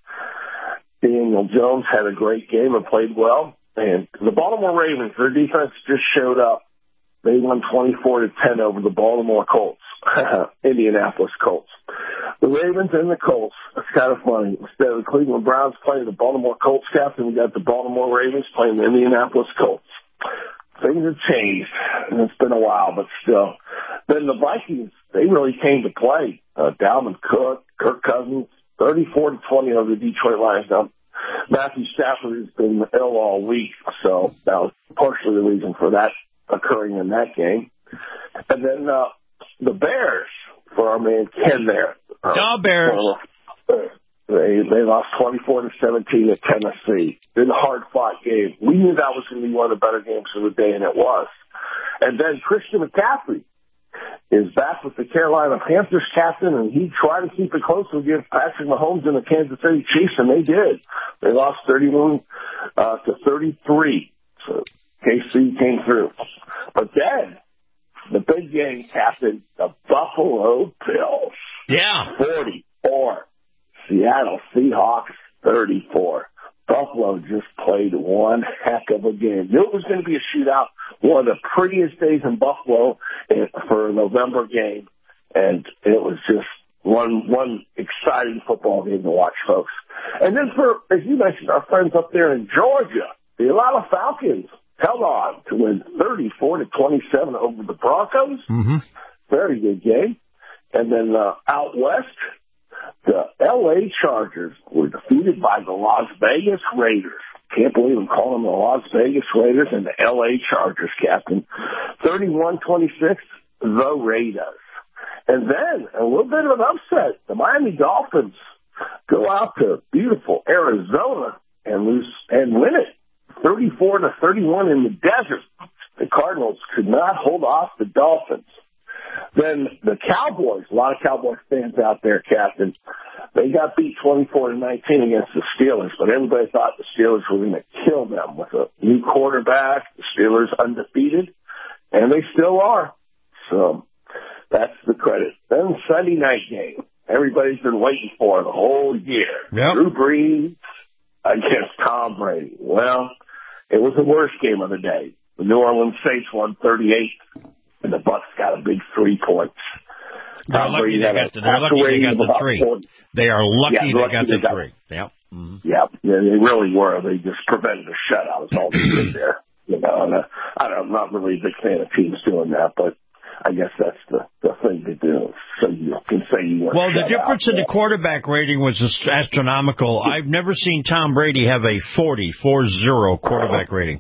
Daniel Jones had a great game and played well. And the Baltimore Ravens, their defense just showed up. They won twenty-four to ten over the Baltimore Colts, Indianapolis Colts. The Ravens and the Colts, it's kind of funny. Instead of the Cleveland Browns playing the Baltimore Colts, Captain, we got the Baltimore Ravens playing the Indianapolis Colts. Things have changed, and it's been a while, but still. Then the Vikings, they really came to play. Uh, Dalvin Cook, Kirk Cousins, thirty-four to twenty over the Detroit Lions. Now, Matthew Stafford has been ill all week, so that was partially the reason for that occurring in that game. And then uh, the Bears, for our man Ken there. Uh, the Bears. Uh, they they lost twenty-four to seventeen at Tennessee. In a hard-fought game. We knew that was going to be one of the better games of the day, and it was. And then Christian McCaffrey is back with the Carolina Panthers, Captain, and he tried to keep it close against Patrick Mahomes and the Kansas City Chiefs, and they did. They lost thirty-one uh, to thirty-three. So K C came through. But then, the big game, Captain, the Buffalo Bills. Yeah. forty-four. Seattle Seahawks, thirty-four. Buffalo just played one heck of a game. Knew it was going to be a shootout. One of the prettiest days in Buffalo for a November game. And it was just one one exciting football game to watch, folks. And then for, as you mentioned, our friends up there in Georgia, the Atlanta Falcons held on to win thirty-four to twenty-seven over the Broncos. Mm-hmm. Very good game. And then uh, out west, the L A Chargers were defeated by the Las Vegas Raiders. Can't believe I'm calling them the Las Vegas Raiders and the L A Chargers, Captain. thirty-one twenty-six, the Raiders. And then, a little bit of an upset, the Miami Dolphins go out to beautiful Arizona and lose and win it. thirty-four to thirty-one in the desert. The Cardinals could not hold off the Dolphins. Then the Cowboys, a lot of Cowboys fans out there, Captain, they got beat twenty-four to nineteen against the Steelers, but everybody thought the Steelers were going to kill them with a new quarterback. The Steelers undefeated, and they still are. So that's the credit. Then Sunday night game, everybody's been waiting for the whole year. Yep. Drew Brees against Tom Brady. Well, it was the worst game of the day. The New Orleans Saints won thirty-eight. And the Bucks got a big three points. They're lucky they got the, they're lucky they got the three. They are lucky yeah, they lucky got the they got, three. Yep. Mm-hmm. Yep. Yeah, they really were. They just prevented a shutout. That's all they did there. You know, and, uh, I don't, I'm not really a big fan of teams doing that, but I guess that's the, the thing to do. So you can say you weren't Well, the difference out, in the quarterback rating was astronomical. I've never seen Tom Brady have a forty, four zero quarterback rating.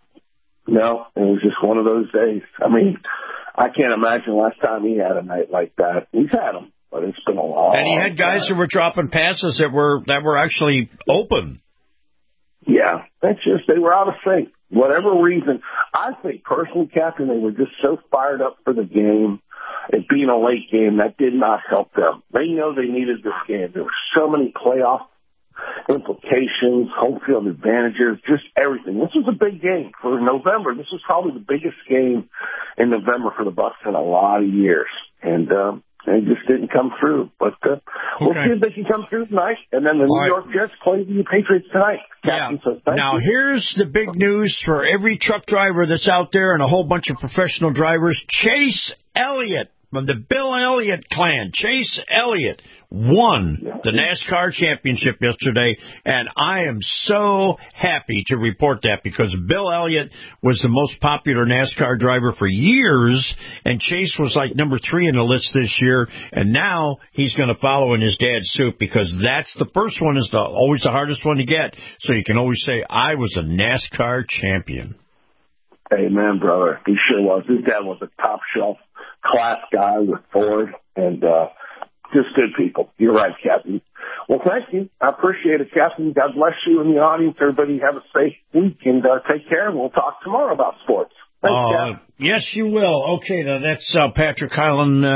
No, it was just one of those days. I mean, I can't imagine last time he had a night like that. He's had them, but it's been a long And he had guys time. who were dropping passes that were that were actually open. Yeah, that's just, they were out of sync. Whatever reason, I think personally, Captain, they were just so fired up for the game. It being a late game, that did not help them. They know they needed this game. There were so many playoff implications, home field advantages, just everything. This was a big game for November. This was probably the biggest game in November for the Bucs in a lot of years. And um, They just didn't come through. But uh, we'll Okay. see if they can come through tonight. And then the All New right. York Jets play the Patriots tonight. Captain Yeah. says, thank Now, you. here's the big news for every truck driver that's out there and a whole bunch of professional drivers. Chase Elliott from the Bill Elliott clan. Chase Elliott won the NASCAR championship yesterday, and I am so happy to report that because Bill Elliott was the most popular NASCAR driver for years, and Chase was like number three in the list this year, and now he's going to follow in his dad's suit because that's the first one is the, always the hardest one to get, so you can always say, I was a NASCAR champion. Amen, brother. He sure was. His dad was a top shelf class guy with Ford, and uh, just good people. You're right, Captain. Well, thank you. I appreciate it, Captain. God bless you and the audience. Everybody have a safe week, and uh, take care. We'll talk tomorrow about sports. Thanks, Uh, Captain. yes, you will. Okay, now that's uh, Patrick Hyland,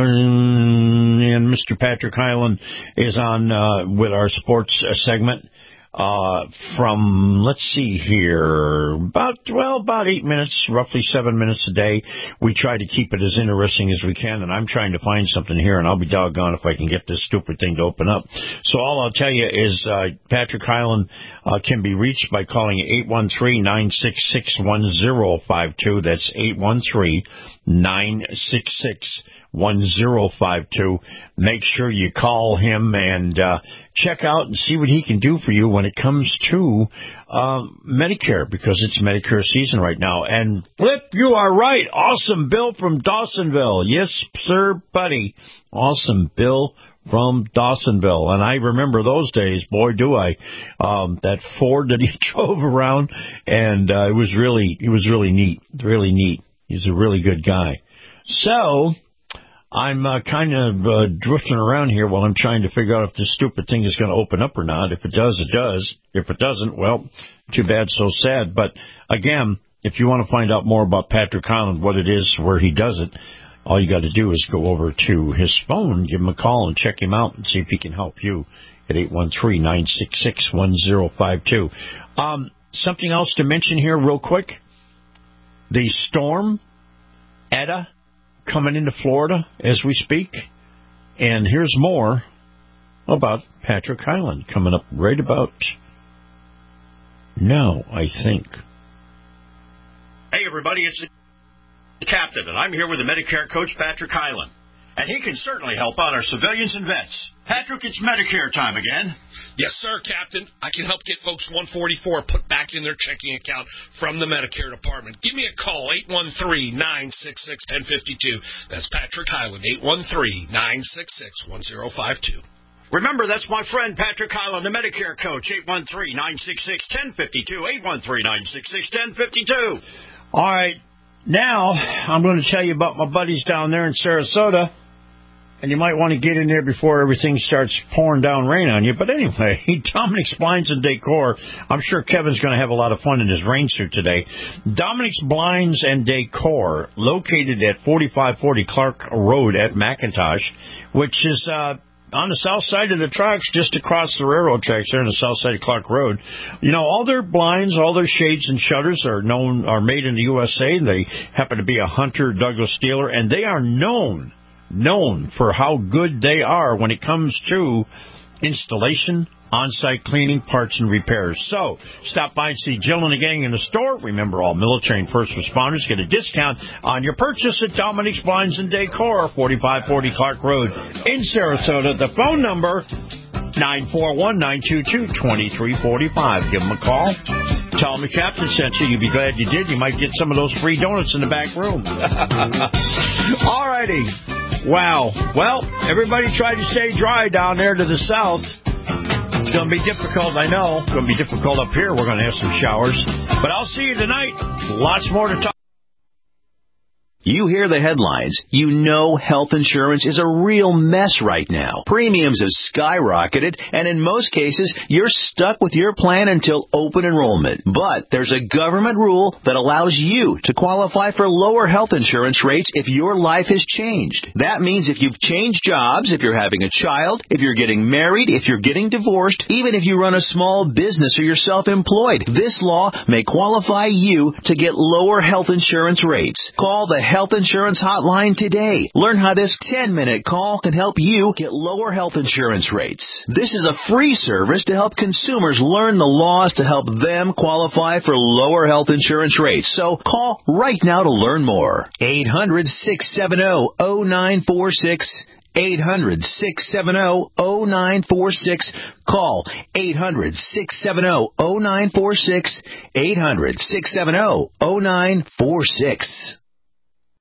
uh, and Mister Patrick Hyland is on uh, with our sports uh, segment. Uh, from, let's see here, about, well, about eight minutes, roughly seven minutes a day. We try to keep it as interesting as we can, and I'm trying to find something here, and I'll be doggone if I can get this stupid thing to open up. So all I'll tell you is, uh, Patrick Hyland, uh, can be reached by calling eight one three, nine six six, one zero five two. That's eight one three, nine six six, one zero five two. Make sure you call him and, uh, check out and see what he can do for you when it comes to uh, Medicare, because it's Medicare season right now. And Flip, you are right. Awesome Bill from Dawsonville. Yes, sir, buddy. Awesome Bill from Dawsonville. And I remember those days, boy, do I. Um, that Ford that he drove around, and uh, it was really, it was really neat, really neat. He's a really good guy. So I'm uh, kind of uh, drifting around here while I'm trying to figure out if this stupid thing is going to open up or not. If it does, it does. If it doesn't, well, too bad, so sad. But again, if you want to find out more about Patrick Hyland, what it is, where he does it, all you got to do is go over to his phone, give him a call, and check him out and see if he can help you at eight one three, nine six six, one zero five two. Um, something else to mention here real quick. The storm, Eta, coming into Florida as we speak. And here's more about Patrick Hyland coming up right about now, I think. Hey, everybody, it's the Captain, and I'm here with the Medicare coach, Patrick Hyland. And he can certainly help out our civilians and vets. Patrick, it's Medicare time again. Yes, sir, Captain. I can help get folks one forty-four put back in their checking account from the Medicare department. Give me a call, eight one three, nine six six, one zero five two. That's Patrick Hyland, eight one three, nine six six, one zero five two. Remember, that's my friend Patrick Hyland, the Medicare coach, eight one three, nine six six, one zero five two, eight one three, nine six six, one zero five two. All right, now I'm going to tell you about my buddies down there in Sarasota. And you might want to get in there before everything starts pouring down rain on you. But anyway, Dominic's Blinds and Decor. I'm sure Kevin's going to have a lot of fun in his rain suit today. Dominic's Blinds and Decor, located at forty-five forty Clark Road at McIntosh, which is uh, on the south side of the tracks, just across the railroad tracks there on the south side of Clark Road. You know, all their blinds, all their shades and shutters are known, are made in the U S A. They happen to be a Hunter Douglas dealer, and they are known known for how good they are when it comes to installation, on-site cleaning, parts, and repairs. So, stop by and see Jill and the gang in the store. Remember, all military and first responders get a discount on your purchase at Dominic's Blinds and Decor, forty-five forty Clark Road in Sarasota. The phone number, nine four one, nine two two, two three four five. Give them a call. Tell them the Captain sent you. You'll be glad you did. You might get some of those free donuts in the back room. All righty. Wow. Well, everybody try to stay dry down there to the south. It's going to be difficult, I know. It's going to be difficult up here. We're going to have some showers. But I'll see you tonight. Lots more to talk. You hear the headlines. You know health insurance is a real mess right now. Premiums have skyrocketed, and in most cases, you're stuck with your plan until open enrollment. But there's a government rule that allows you to qualify for lower health insurance rates if your life has changed. That means if you've changed jobs, if you're having a child, if you're getting married, if you're getting divorced, even if you run a small business or you're self-employed, this law may qualify you to get lower health insurance rates. Call the Health Insurance Hotline today. Learn how this ten-minute call can help you get lower health insurance rates. This is a free service to help consumers learn the laws to help them qualify for lower health insurance rates. So call right now to learn more. eight hundred, six seven zero, zero nine four six. eight hundred, six seven zero, zero nine four six. Call eight hundred, six seven zero, zero nine four six. eight hundred, six seven zero, zero nine four six.